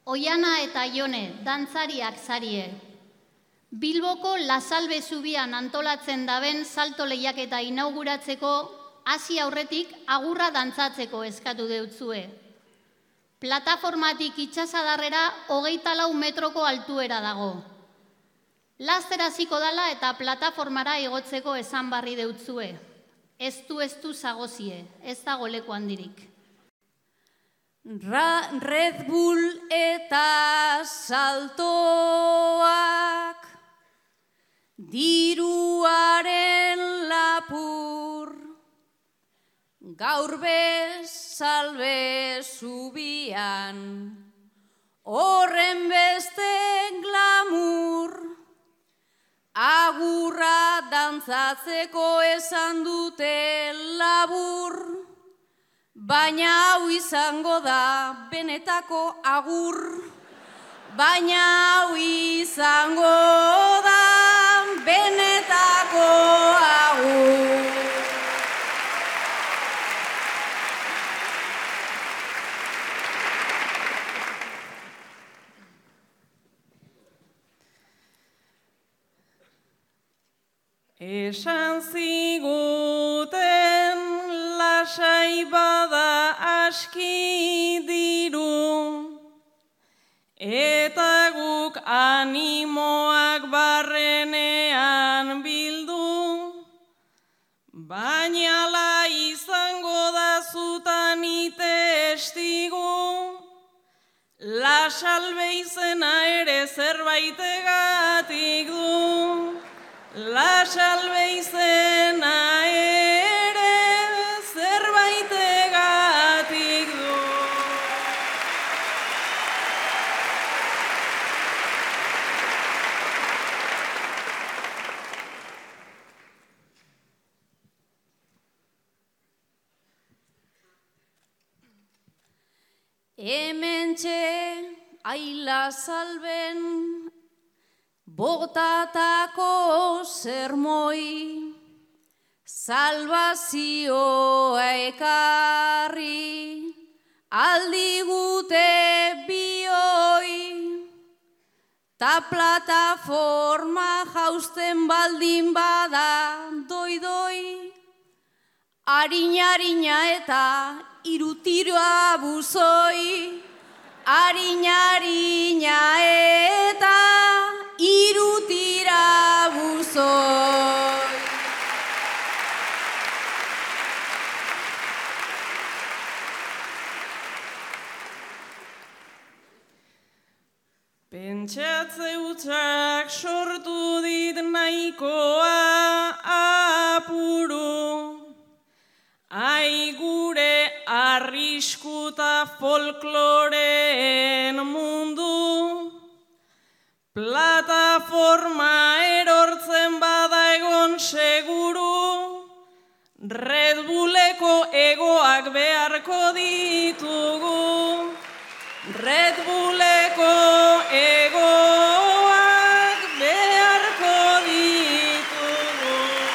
Oiana eta Jone, dantzariak zarie. Bilboko Lasalbe zubian antolatzen daben salto lehiaketa inauguratzeko hasi aurretik agurra dantzatzeko eskatu deutzue. Plataformatik itsasadarrera 24 metroko altuera dago. Laster hasiko dala eta plataformara igotzeko esan barri deutzue. Ez du zagozie, ez dago leku handirik. Red Bull eta saltoak, diruaren lapur, gaur bezalbe zubian, horren beste glamur, agurra dantzatzeko esan dute labur, baina hau izango da benetako agur, baina hau izango da benetako agur. Esan ziguten lasai bada aski diru, eta guk animoak barrenean bildu, baina la izango da zutani testigu, Lasalbe izena ere zerbaitegatik du. Lasalbe izena ere zerbaitegatik du. Hementxe Lasalben botatako sermoi, salvazioa ekarri, aldigute bioi, ta plataforma jausten baldin bada doi-doi, harina eta irutiroa buzoi, harina eta irutira buzoi. Pentsatze hutsak sortu dit nahikoa apuru, ai gure arriskuta folkloreen mundu, plataforma erortzen bada egon seguru, Red Bulleko egoak beharko ditugu, Red Bulleko egoak beharko ditugu.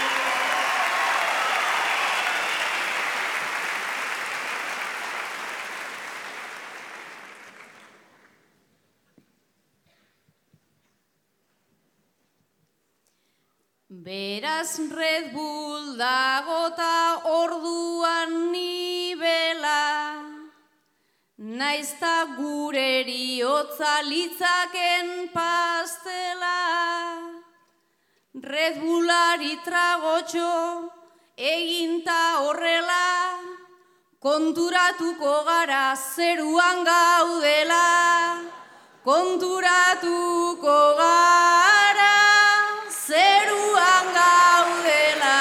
Beraz Red Bull dagota orduan nibela, naizta gureri hotza litzaken pastela. Red Bullari tragotxo eginta horrela, konturatuko gara zeruan gaudela, konturatuko gara zeruan gaudela.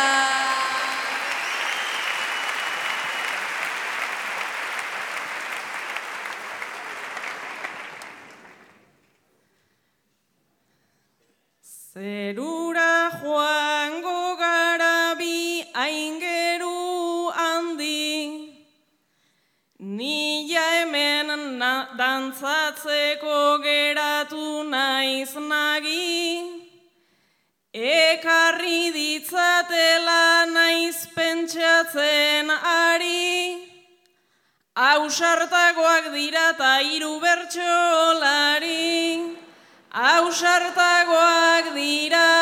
Zerura joango gara bi aingeru handi, nila hemen dantzatzeko geratu naiz nagi, ekarri ditzatela naiz pentsatzen ari, Ausartagoak dira ta 3 bertsolari, ausartagoak dira